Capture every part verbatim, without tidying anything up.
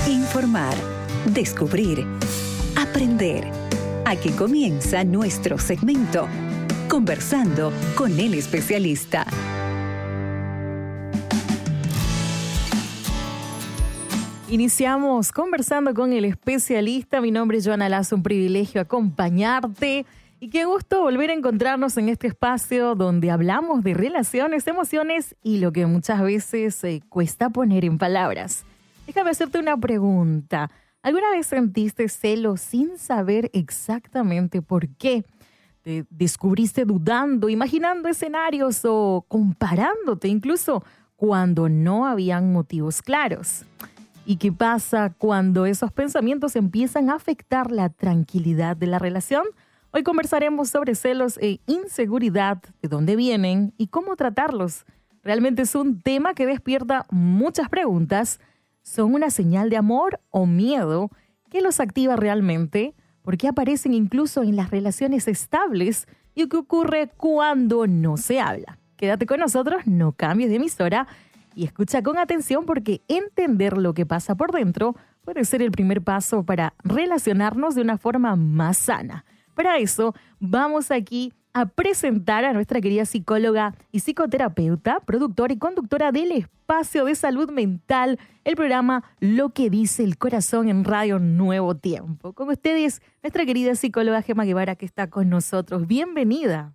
Informar, descubrir, aprender. Aquí comienza nuestro segmento, Conversando con el especialista. Iniciamos conversando con el especialista. Mi nombre es Joana Lazo, un privilegio acompañarte. Y qué gusto volver a encontrarnos en este espacio donde hablamos de relaciones, emociones y lo que muchas veces eh, cuesta poner en palabras. Déjame hacerte una pregunta. ¿Alguna vez sentiste celos sin saber exactamente por qué? ¿Te descubriste dudando, imaginando escenarios o comparándote incluso cuando no habían motivos claros? ¿Y qué pasa cuando esos pensamientos empiezan a afectar la tranquilidad de la relación? Hoy conversaremos sobre celos e inseguridad, de dónde vienen y cómo tratarlos. Realmente es un tema que despierta muchas preguntas. ¿Son una señal de amor o miedo? ¿Qué los activa realmente? ¿Por qué aparecen incluso en las relaciones estables? ¿Y qué ocurre cuando no se habla? Quédate con nosotros, no cambies de emisora y escucha con atención, porque entender lo que pasa por dentro puede ser el primer paso para relacionarnos de una forma más sana. Para eso, vamos aquí a presentar a nuestra querida psicóloga y psicoterapeuta, productora y conductora del Espacio de Salud Mental, el programa Lo que dice el corazón en Radio Nuevo Tiempo. Con ustedes, nuestra querida psicóloga Gemma Guevara, que está con nosotros. Bienvenida.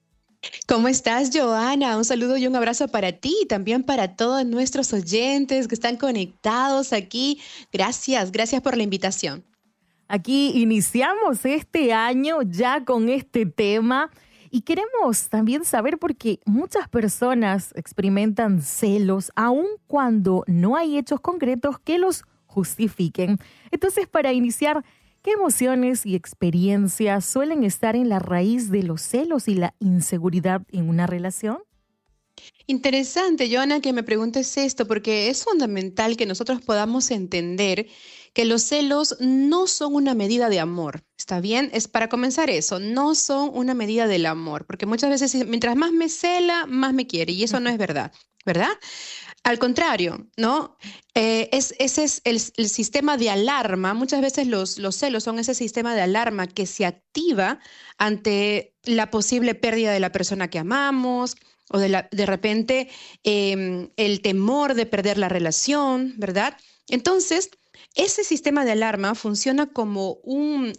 ¿Cómo estás, Joana? Un saludo y un abrazo para ti y también para todos nuestros oyentes que están conectados aquí. Gracias, gracias por la invitación. Aquí iniciamos este año ya con este tema y queremos también saber por qué muchas personas experimentan celos aun cuando no hay hechos concretos que los justifiquen. Entonces, para iniciar, ¿qué emociones y experiencias suelen estar en la raíz de los celos y la inseguridad en una relación? Interesante, Joana, que me preguntes esto, porque es fundamental que nosotros podamos entender que los celos no son una medida de amor, ¿está bien? Es para comenzar eso, no son una medida del amor, porque muchas veces mientras más me cela, más me quiere, y eso no es verdad, ¿verdad? Al contrario, ¿no? Eh, es, ese es el, el sistema de alarma. Muchas veces los, los celos son ese sistema de alarma que se activa ante la posible pérdida de la persona que amamos, o de, la, de repente eh, el temor de perder la relación, ¿verdad? Entonces, ese sistema de alarma funciona como un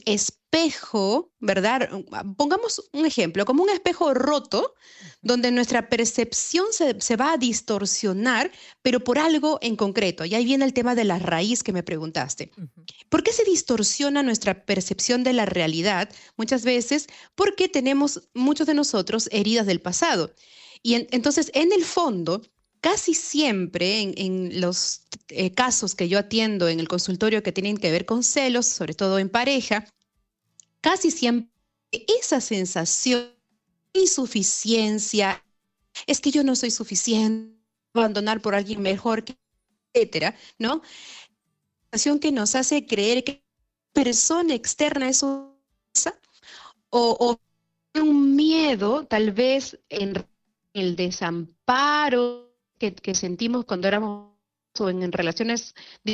espejo, ¿verdad? Pongamos un ejemplo, como un espejo roto, donde nuestra percepción se, se va a distorsionar, pero por algo en concreto. Y ahí viene el tema de la raíz que me preguntaste. ¿Por qué se distorsiona nuestra percepción de la realidad? Muchas veces porque tenemos, muchos de nosotros, heridas del pasado. Y en, entonces, en el fondo, casi siempre en, en los eh, casos que yo atiendo en el consultorio que tienen que ver con celos, sobre todo en pareja, casi siempre esa sensación de insuficiencia, es que yo no soy suficiente, abandonar por alguien mejor, etcétera, ¿no? La sensación que nos hace creer que la persona externa es una cosa, o, o un miedo, tal vez en el desamparo que, que sentimos cuando éramos o en, en relaciones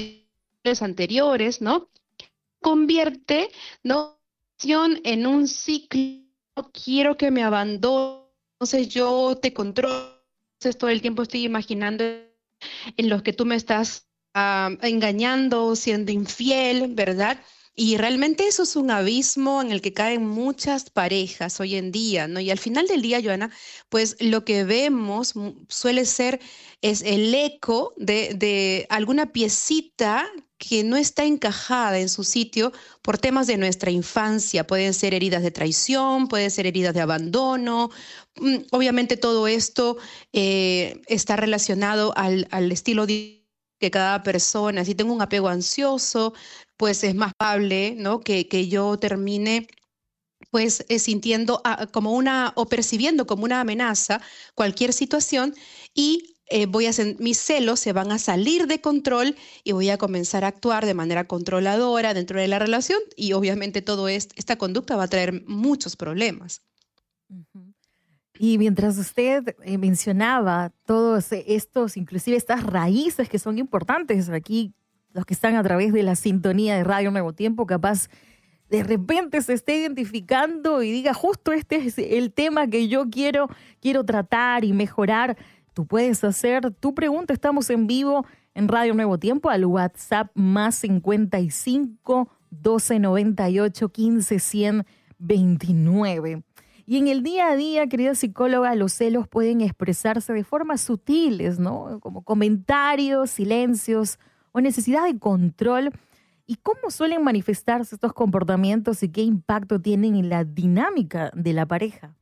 anteriores, ¿no? Convierte, ¿no?, en un ciclo. Quiero que me abandone, entonces yo te controlo, entonces todo el tiempo estoy imaginando en los que tú me estás uh, engañando, siendo infiel, ¿verdad? Y realmente eso es un abismo en el que caen muchas parejas hoy en día, ¿no? Y al final del día, Joana, pues lo que vemos suele ser es el eco de, de alguna piecita que no está encajada en su sitio por temas de nuestra infancia. Pueden ser heridas de traición, pueden ser heridas de abandono. Obviamente todo esto eh, está relacionado al, al estilo de que cada persona. Si tengo un apego ansioso, pues es más probable, ¿no?, que, que yo termine pues eh, sintiendo ah, como una o percibiendo como una amenaza cualquier situación y eh, voy a mis celos se van a salir de control y voy a comenzar a actuar de manera controladora dentro de la relación y obviamente todo esto, esta conducta va a traer muchos problemas. Uh-huh. Y mientras usted eh, mencionaba todos estos, inclusive estas raíces que son importantes aquí, los que están a través de la sintonía de Radio Nuevo Tiempo, capaz de repente se esté identificando y diga, justo este es el tema que yo quiero, quiero tratar y mejorar. Tú puedes hacer tu pregunta. Estamos en vivo en Radio Nuevo Tiempo al WhatsApp más cincuenta y cinco, doce noventa y ocho, quince, cien veintinueve. Y en el día a día, querida psicóloga, los celos pueden expresarse de formas sutiles, ¿no? Como comentarios, silencios o necesidad de control. ¿Y cómo suelen manifestarse estos comportamientos y qué impacto tienen en la dinámica de la pareja?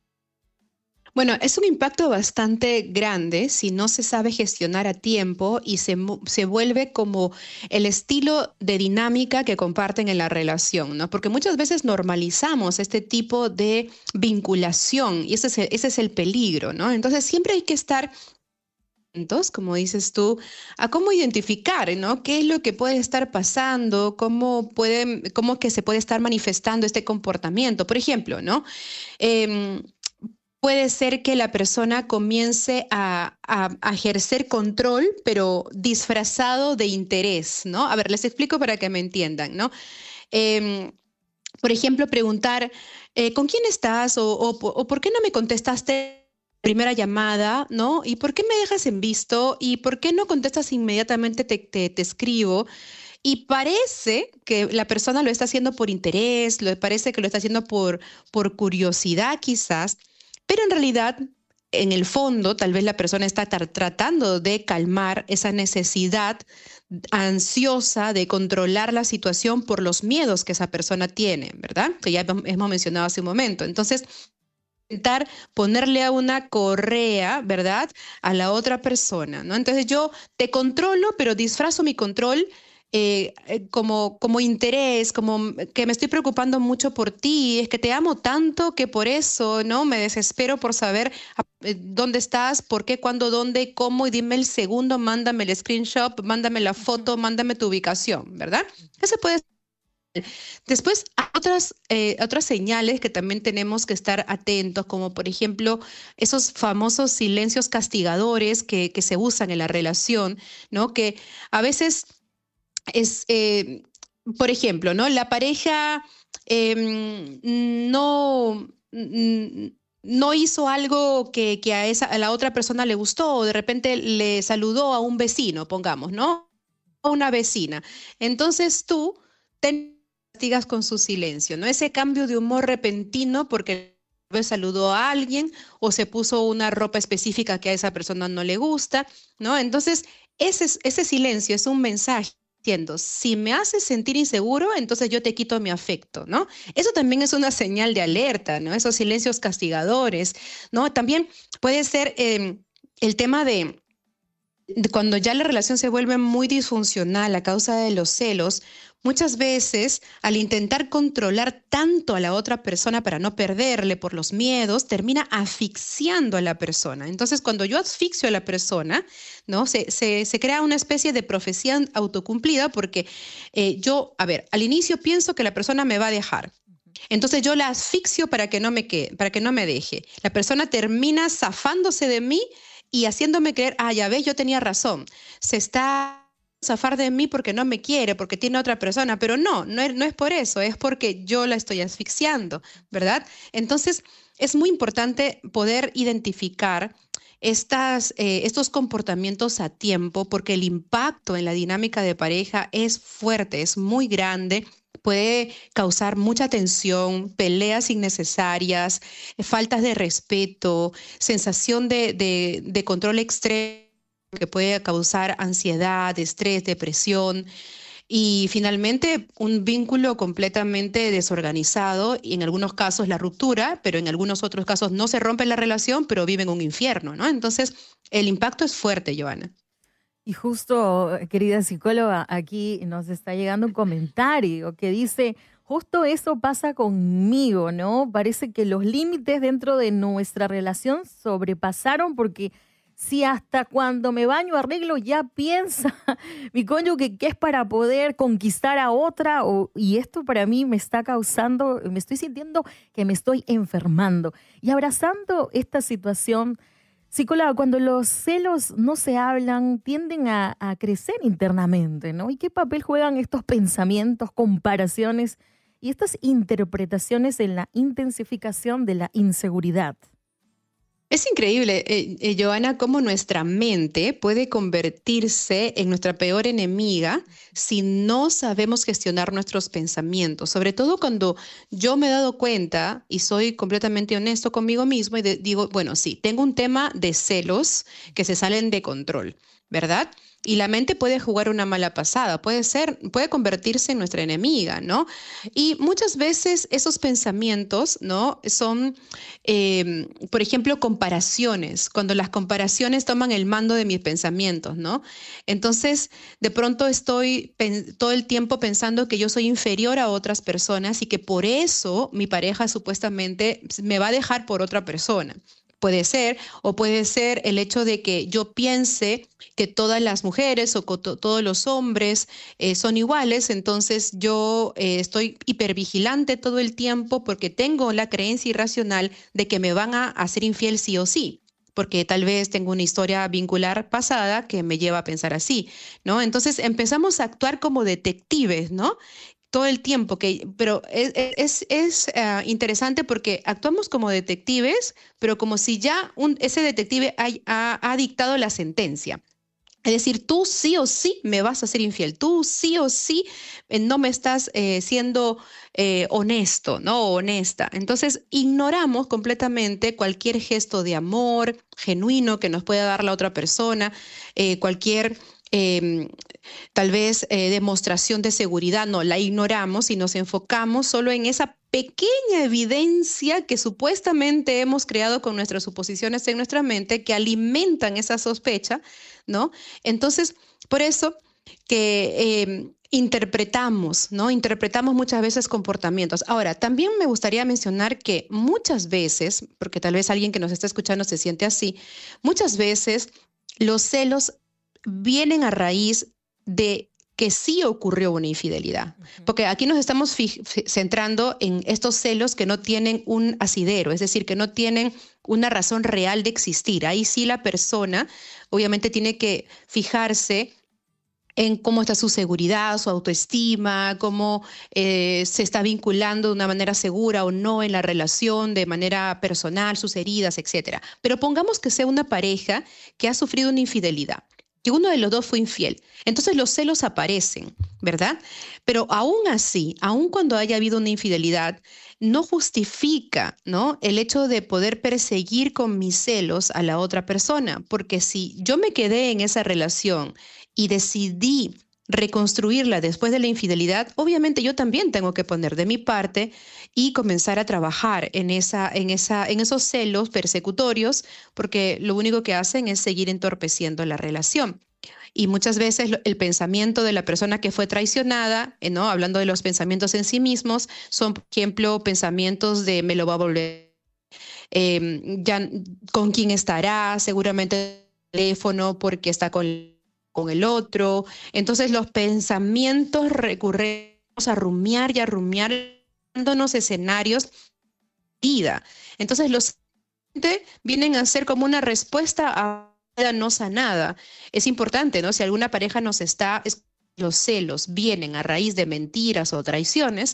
Bueno, es un impacto bastante grande si no se sabe gestionar a tiempo y se, se vuelve como el estilo de dinámica que comparten en la relación, ¿no? Porque muchas veces normalizamos este tipo de vinculación y ese es el, ese es el peligro, ¿no? Entonces siempre hay que estar atentos, como dices tú, a cómo identificar, ¿no? ¿Qué es lo que puede estar pasando? ¿Cómo, puede, cómo que se puede estar manifestando este comportamiento? Por ejemplo, ¿no? Eh, Puede ser que la persona comience a, a, a ejercer control, pero disfrazado de interés, ¿no? A ver, les explico para que me entiendan, ¿no? Eh, por ejemplo, preguntar, eh, ¿con quién estás? O, o, o ¿por qué no me contestaste la primera llamada? ¿No? ¿Y por qué me dejas en visto? ¿Y por qué no contestas inmediatamente te, te, te escribo? Y parece que la persona lo está haciendo por interés, lo, parece que lo está haciendo por, por curiosidad quizás, pero en realidad, en el fondo, tal vez la persona está tar- tratando de calmar esa necesidad ansiosa de controlar la situación por los miedos que esa persona tiene, ¿verdad? Que ya hemos mencionado hace un momento. Entonces, intentar ponerle a una correa, ¿verdad?, a la otra persona, ¿no? Entonces yo te controlo, pero disfrazo mi control Eh, eh, como, como interés, como que me estoy preocupando mucho por ti, es que te amo tanto que por eso, ¿no? Me desespero por saber eh, dónde estás, por qué, cuándo, dónde, cómo, y dime el segundo, mándame el screenshot, mándame la foto, mándame tu ubicación, ¿verdad? Eso puede ser. Después, hay otras, eh, otras señales que también tenemos que estar atentos, como por ejemplo, esos famosos silencios castigadores que, que se usan en la relación, ¿no? Que a veces es, eh, por ejemplo, ¿no? La pareja eh, no, no hizo algo que, que a, esa, a la otra persona le gustó, o de repente le saludó a un vecino, pongamos, ¿no? A una vecina. Entonces tú te castigas con su silencio, ¿no? Ese cambio de humor repentino porque saludó a alguien o se puso una ropa específica que a esa persona no le gusta, ¿no? Entonces, ese, ese silencio es un mensaje. Entiendo, si me haces sentir inseguro, entonces yo te quito mi afecto, ¿no? Eso también es una señal de alerta, ¿no? Esos silencios castigadores, ¿no? También puede ser eh, el tema de, de cuando ya la relación se vuelve muy disfuncional a causa de los celos. Muchas veces, al intentar controlar tanto a la otra persona para no perderle por los miedos, termina asfixiando a la persona. Entonces, cuando yo asfixio a la persona, ¿no? Se, se, se crea una especie de profecía autocumplida porque eh, yo, a ver, al inicio pienso que la persona me va a dejar. Entonces yo la asfixio para que no me quede, para que no me deje. La persona termina zafándose de mí y haciéndome creer, ah, ya ves, yo tenía razón. Se está zafar de mí porque no me quiere, porque tiene otra persona, pero no, no es, no es por eso, es porque yo la estoy asfixiando, ¿verdad? Entonces, es muy importante poder identificar estas, eh, estos comportamientos a tiempo, porque el impacto en la dinámica de pareja es fuerte, es muy grande, puede causar mucha tensión, peleas innecesarias, faltas de respeto, sensación de, de, de control extremo, que puede causar ansiedad, estrés, depresión y finalmente un vínculo completamente desorganizado y en algunos casos la ruptura, pero en algunos otros casos no se rompe la relación, pero viven un infierno, ¿no? Entonces el impacto es fuerte, Joana. Y justo, querida psicóloga, aquí nos está llegando un comentario que dice, justo eso pasa conmigo, ¿no? Parece que los límites dentro de nuestra relación sobrepasaron porque si hasta cuando me baño arreglo ya piensa mi cónyuge que es para poder conquistar a otra o, y esto para mí me está causando, me estoy sintiendo que me estoy enfermando. Y abrazando esta situación, Psicóloga, cuando los celos no se hablan, tienden a, a crecer internamente, ¿no? ¿Y qué papel juegan estos pensamientos, comparaciones y estas interpretaciones en la intensificación de la inseguridad? Es increíble, eh, eh, Joana, cómo nuestra mente puede convertirse en nuestra peor enemiga si no sabemos gestionar nuestros pensamientos. Sobre todo cuando yo me he dado cuenta y soy completamente honesto conmigo mismo y de- digo, bueno, sí, tengo un tema de celos que se salen de control, ¿verdad? Y la mente puede jugar una mala pasada, puede ser, puede convertirse en nuestra enemiga, ¿no? Y muchas veces esos pensamientos, ¿no? Son, eh, por ejemplo, comparaciones, cuando las comparaciones toman el mando de mis pensamientos, ¿no? Entonces, de pronto estoy pen- todo el tiempo pensando que yo soy inferior a otras personas y que por eso mi pareja supuestamente me va a dejar por otra persona. Puede ser, o puede ser el hecho de que yo piense que todas las mujeres o co- to- todos los hombres eh, son iguales, entonces yo eh, estoy hipervigilante todo el tiempo porque tengo la creencia irracional de que me van a hacer infiel sí o sí, porque tal vez tengo una historia vincular pasada que me lleva a pensar así, ¿no? Entonces empezamos a actuar como detectives, ¿no? Todo el tiempo, que, pero es, es, es uh, interesante porque actuamos como detectives, pero como si ya un, ese detective ha, ha, ha dictado la sentencia. Es decir, tú sí o sí me vas a ser infiel, tú sí o sí eh, no me estás eh, siendo eh, honesto, ¿no? O honesta. Entonces, ignoramos completamente cualquier gesto de amor genuino que nos pueda dar la otra persona, eh, cualquier... Eh, tal vez eh, demostración de seguridad, no, la ignoramos y nos enfocamos solo en esa pequeña evidencia que supuestamente hemos creado con nuestras suposiciones en nuestra mente que alimentan esa sospecha, ¿no? Entonces, por eso que eh, interpretamos, ¿no? Interpretamos muchas veces comportamientos. Ahora, también me gustaría mencionar que muchas veces, porque tal vez alguien que nos está escuchando se siente así, muchas veces los celos vienen a raíz de que sí ocurrió una infidelidad. Porque aquí nos estamos centrando en estos celos que no tienen un asidero, es decir, que no tienen una razón real de existir. Ahí sí la persona obviamente tiene que fijarse en cómo está su seguridad, su autoestima, cómo eh, se está vinculando de una manera segura o no en la relación, de manera personal, sus heridas, etcétera. Pero pongamos que sea una pareja que ha sufrido una infidelidad, que uno de los dos fue infiel. Entonces los celos aparecen, ¿verdad? Pero aún así, aún cuando haya habido una infidelidad, no justifica, ¿no?, el hecho de poder perseguir con mis celos a la otra persona, porque si yo me quedé en esa relación y decidí reconstruirla después de la infidelidad, obviamente yo también tengo que poner de mi parte y comenzar a trabajar en, esa, en, esa, en esos celos persecutorios, porque lo único que hacen es seguir entorpeciendo la relación. Y muchas veces el pensamiento de la persona que fue traicionada, ¿no?, hablando de los pensamientos en sí mismos, son, por ejemplo, pensamientos de me lo va a volver, eh, ya, con quién estará, seguramente el teléfono porque está con con el otro. Entonces los pensamientos recurremos a rumiar y a rumiar dándonos escenarios de vida. Entonces los vienen a ser como una respuesta a vida no sanada. Es importante, ¿no? Si alguna pareja nos está, los celos vienen a raíz de mentiras o traiciones,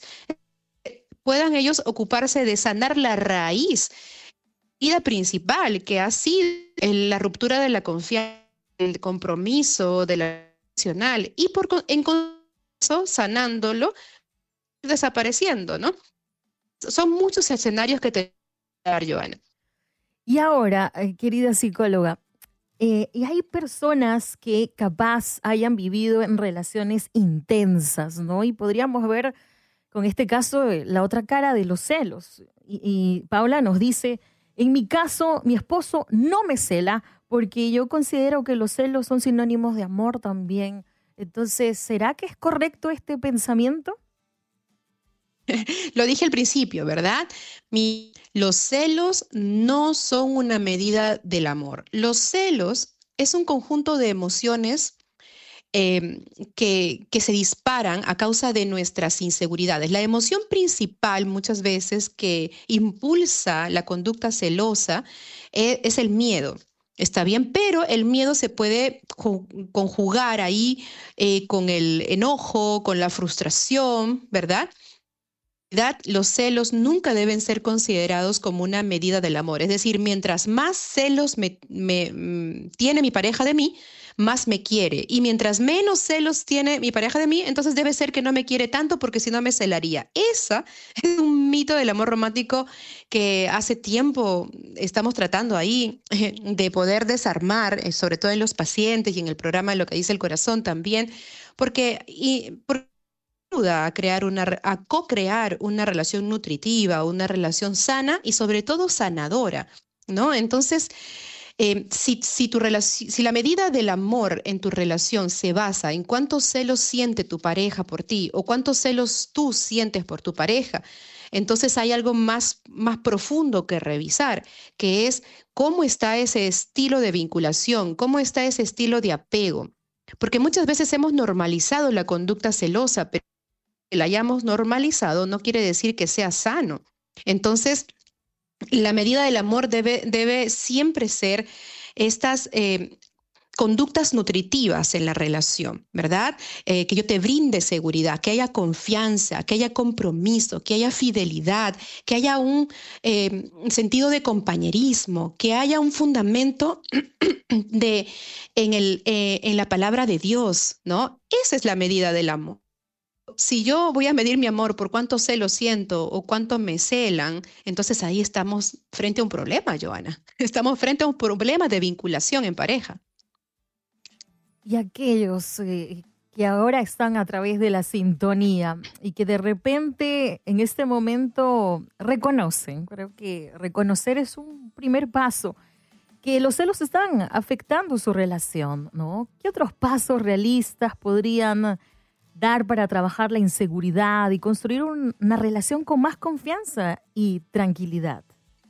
puedan ellos ocuparse de sanar la raíz, vida principal, que ha sido la ruptura de la confianza, el compromiso de la nacional, y por en eso, sanándolo, desapareciendo, ¿no? Son muchos escenarios que te voy a dar, Joana. Y ahora, eh, querida psicóloga, eh, y hay personas que capaz hayan vivido en relaciones intensas, ¿no? Y podríamos ver con este caso eh, la otra cara de los celos. Y, y Paula nos dice, en mi caso, mi esposo no me cela, porque yo considero que los celos son sinónimos de amor también. Entonces, ¿será que es correcto este pensamiento? Lo dije al principio, ¿verdad? Mi, los celos no son una medida del amor. Los celos es un conjunto de emociones eh, que, que se disparan a causa de nuestras inseguridades. La emoción principal muchas veces que impulsa la conducta celosa es, es el miedo. Está bien, pero el miedo se puede conjugar ahí eh, con el enojo, con la frustración, ¿verdad? Los celos nunca deben ser considerados como una medida del amor. Es decir, mientras más celos me, me, mm, tiene mi pareja de mí, más me quiere. Y mientras menos celos tiene mi pareja de mí, entonces debe ser que no me quiere tanto porque si no me celaría. Esa es un mito del amor romántico que hace tiempo estamos tratando ahí eh, de poder desarmar, eh, sobre todo en los pacientes y en el programa de Lo que dice el corazón también, porque... Y, porque ayuda a crear una, a co-crear una relación nutritiva, una relación sana y sobre todo sanadora, ¿no? Entonces, eh, si, si, tu relaci- si la medida del amor en tu relación se basa en cuántos celos siente tu pareja por ti o cuántos celos tú sientes por tu pareja, entonces hay algo más, más profundo que revisar, que es cómo está ese estilo de vinculación, cómo está ese estilo de apego. Porque muchas veces hemos normalizado la conducta celosa, pero que la hayamos normalizado no quiere decir que sea sano. Entonces, la medida del amor debe, debe siempre ser estas eh, conductas nutritivas en la relación, ¿verdad? Eh, que yo te brinde seguridad, que haya confianza, que haya compromiso, que haya fidelidad, que haya un eh, sentido de compañerismo, que haya un fundamento de, en, el, eh, en la palabra de Dios, ¿no? Esa es la medida del amor. Si yo voy a medir mi amor por cuánto celos siento o cuánto me celan, entonces ahí estamos frente a un problema, Joana. Estamos frente a un problema de vinculación en pareja. Y aquellos eh, que ahora están a través de la sintonía y que de repente en este momento reconocen, creo que reconocer es un primer paso, que los celos están afectando su relación, ¿no? ¿Qué otros pasos realistas podrían dar para trabajar la inseguridad y construir un, una relación con más confianza y tranquilidad?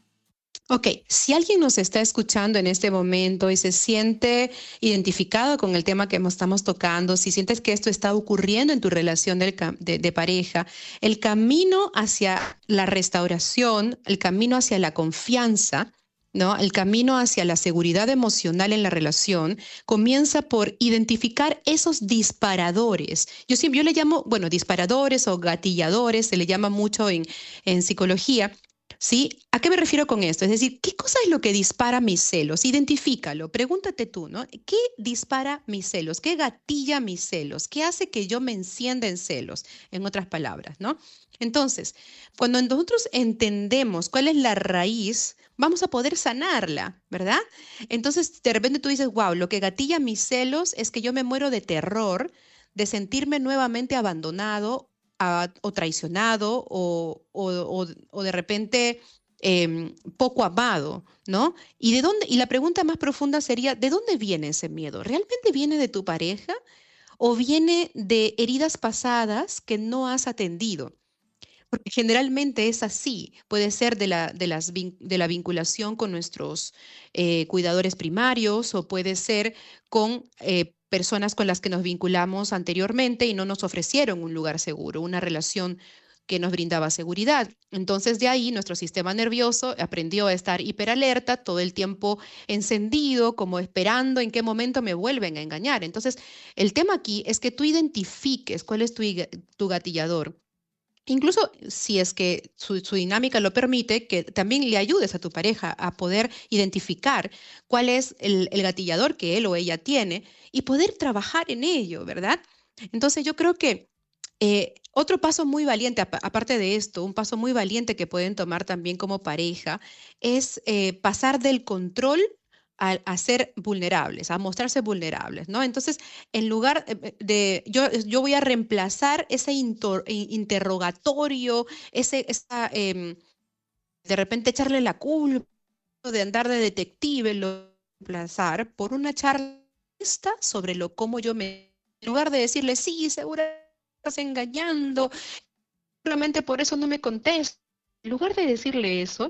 Ok, si alguien nos está escuchando en este momento y se siente identificado con el tema que estamos tocando, si sientes que esto está ocurriendo en tu relación de, de, de pareja, el camino hacia la restauración, el camino hacia la confianza, ¿no? El camino hacia la seguridad emocional en la relación comienza por identificar esos disparadores. Yo siempre yo le llamo, bueno, disparadores o gatilladores, se le llama mucho en, en psicología. ¿Sí? ¿A qué me refiero con esto? Es decir, ¿qué cosa es lo que dispara mis celos? Identifícalo, pregúntate tú, ¿no? ¿Qué dispara mis celos? ¿Qué gatilla mis celos? ¿Qué hace que yo me encienda en celos? En otras palabras, ¿no? Entonces, cuando nosotros entendemos cuál es la raíz, vamos a poder sanarla, ¿verdad? Entonces, de repente tú dices, wow, lo que gatilla mis celos es que yo me muero de terror, de sentirme nuevamente abandonado a, o traicionado o, o, o, o de repente eh, poco amado, ¿no? ¿Y de dónde? Y la pregunta más profunda sería, ¿de dónde viene ese miedo? ¿Realmente viene de tu pareja o viene de heridas pasadas que no has atendido? Porque generalmente es así, puede ser de la, de las, de la vinculación con nuestros eh, cuidadores primarios o puede ser con eh, personas con las que nos vinculamos anteriormente y no nos ofrecieron un lugar seguro, una relación que nos brindaba seguridad. Entonces de ahí nuestro sistema nervioso aprendió a estar hiperalerta, todo el tiempo encendido, como esperando en qué momento me vuelven a engañar. Entonces el tema aquí es que tú identifiques cuál es tu, tu gatillador. Incluso si es que su, su dinámica lo permite, que también le ayudes a tu pareja a poder identificar cuál es el, el gatillador que él o ella tiene y poder trabajar en ello, ¿verdad? Entonces yo creo que eh, otro paso muy valiente, ap aparte de esto, un paso muy valiente que pueden tomar también como pareja es eh, pasar del control a, a ser vulnerables, a mostrarse vulnerables, ¿no? Entonces, en lugar de, yo, yo voy a reemplazar ese inter, interrogatorio, ese, esa, eh, de repente echarle la culpa de andar de detective, lo reemplazar por una charla sobre lo cómo yo me, en lugar de decirle, sí, seguro estás engañando, solamente por eso no me contestas, en lugar de decirle eso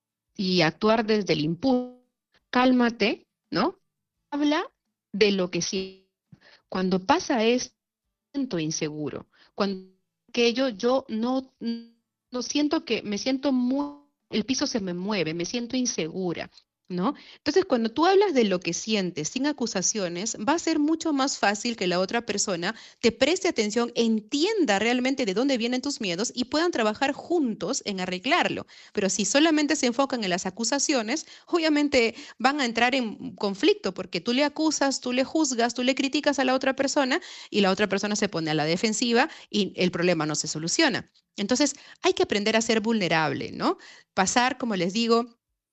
y actuar desde el impulso, cálmate, ¿no? Habla de lo que sí. Cuando pasa esto, siento inseguro. Cuando que yo, yo no, no siento que, me siento muy, el piso se me mueve, me siento insegura. ¿no? Entonces, cuando tú hablas de lo que sientes sin acusaciones, va a ser mucho más fácil que la otra persona te preste atención, entienda realmente de dónde vienen tus miedos y puedan trabajar juntos en arreglarlo. Pero si solamente se enfocan en las acusaciones, obviamente van a entrar en conflicto porque tú le acusas, tú le juzgas, tú le criticas a la otra persona y la otra persona se pone a la defensiva y el problema no se soluciona. Entonces, hay que aprender a ser vulnerable, ¿no? Pasar, como les digo,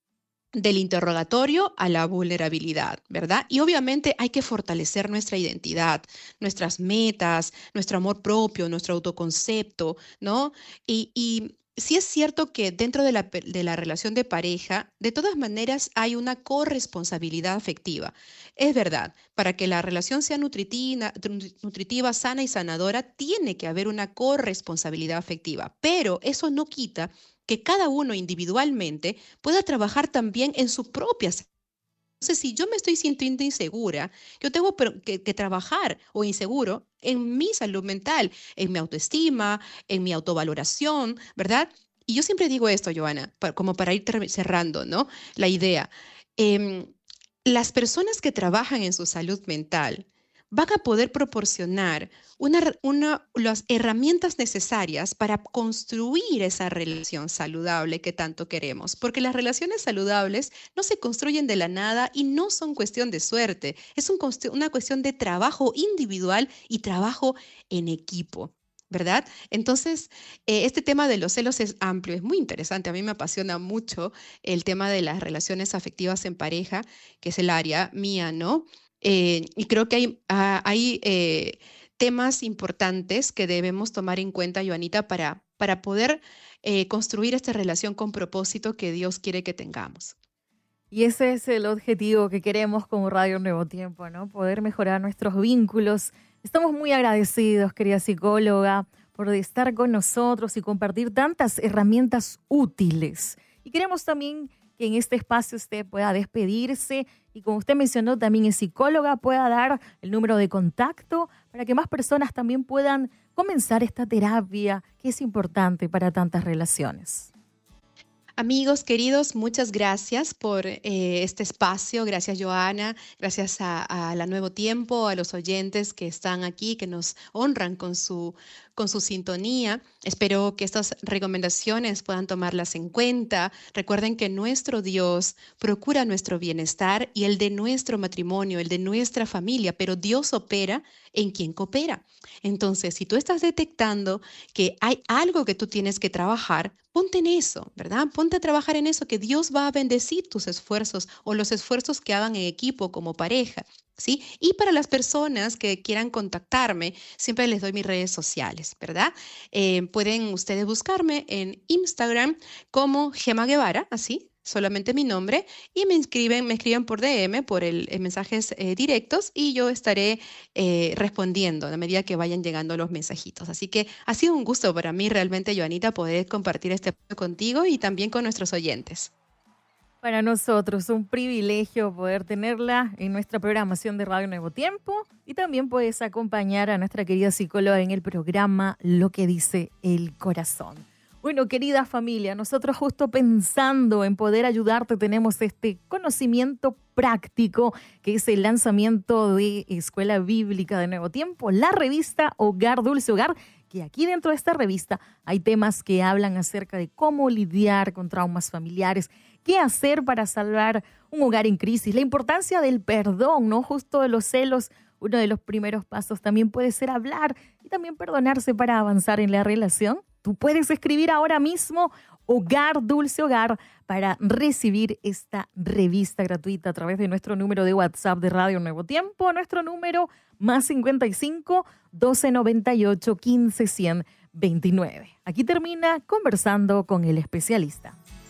del interrogatorio a la vulnerabilidad, ¿verdad? Y obviamente hay que fortalecer nuestra identidad, nuestras metas, nuestro amor propio, nuestro autoconcepto, ¿no? Y, y sí es cierto que dentro de la, de la relación de pareja, de todas maneras hay una corresponsabilidad afectiva. Es verdad, para que la relación sea nutritiva, nutritiva, sana y sanadora, tiene que haber una corresponsabilidad afectiva, pero eso no quita que cada uno individualmente pueda trabajar también en su propia salud. Entonces, si yo me estoy sintiendo insegura, yo tengo que, que trabajar o inseguro en mi salud mental, en mi autoestima, en mi autovaloración, ¿verdad? Y yo siempre digo esto, Joana, para, como para ir cerrando, ¿no? La idea. Eh, las personas que trabajan en su salud mental van a poder proporcionar una, una, las herramientas necesarias para construir esa relación saludable que tanto queremos. Porque las relaciones saludables no se construyen de la nada y no son cuestión de suerte. Es un, una cuestión de trabajo individual y trabajo en equipo, ¿verdad? Entonces, eh, este tema de los celos es amplio, es muy interesante. A mí me apasiona mucho el tema de las relaciones afectivas en pareja, que es el área mía, ¿no? Eh, y creo que hay, uh, hay eh, temas importantes que debemos tomar en cuenta, Joanita, para, para poder eh, construir esta relación con propósito que Dios quiere que tengamos. Y ese es el objetivo que queremos como Radio Nuevo Tiempo, ¿no? Poder mejorar nuestros vínculos. Estamos muy agradecidos, querida psicóloga, por estar con nosotros y compartir tantas herramientas útiles. Y queremos también que en este espacio usted pueda despedirse y, como usted mencionó, también es psicóloga, pueda dar el número de contacto para que más personas también puedan comenzar esta terapia que es importante para tantas relaciones. Amigos queridos, muchas gracias por eh, este espacio. Gracias, Joana. Gracias a, a la Nuevo Tiempo, a los oyentes que están aquí, que nos honran con su, con su sintonía. Espero que estas recomendaciones puedan tomarlas en cuenta. Recuerden que nuestro Dios procura nuestro bienestar y el de nuestro matrimonio, el de nuestra familia, pero Dios opera en quien coopera. Entonces, si tú estás detectando que hay algo que tú tienes que trabajar, ponte en eso, ¿verdad? Ponte a trabajar en eso, que Dios va a bendecir tus esfuerzos o los esfuerzos que hagan en equipo como pareja, ¿sí? Y para las personas que quieran contactarme, siempre les doy mis redes sociales, ¿verdad? Eh, pueden ustedes buscarme en Instagram como Gema Guevara, así, solamente mi nombre, y me escriben, me escriben por D M, por el, el mensajes eh, directos, y yo estaré eh, respondiendo a medida que vayan llegando los mensajitos. Así que ha sido un gusto para mí realmente, Joanita, poder compartir este contigo y también con nuestros oyentes. Para nosotros un privilegio poder tenerla en nuestra programación de Radio Nuevo Tiempo, y también puedes acompañar a nuestra querida psicóloga en el programa Lo que dice el corazón. Bueno, querida familia, nosotros justo pensando en poder ayudarte tenemos este conocimiento práctico que es el lanzamiento de Escuela Bíblica de Nuevo Tiempo, la revista Hogar Dulce Hogar, que aquí dentro de esta revista hay temas que hablan acerca de cómo lidiar con traumas familiares, qué hacer para salvar un hogar en crisis, la importancia del perdón, ¿no? Justo de los celos. Uno de los primeros pasos también puede ser hablar y también perdonarse para avanzar en la relación. Tú puedes escribir ahora mismo Hogar Dulce Hogar para recibir esta revista gratuita a través de nuestro número de WhatsApp de Radio Nuevo Tiempo, nuestro número más cincuenta y cinco, doce noventa y ocho, quince, cien veintinueve. Aquí termina Conversando con el Especialista.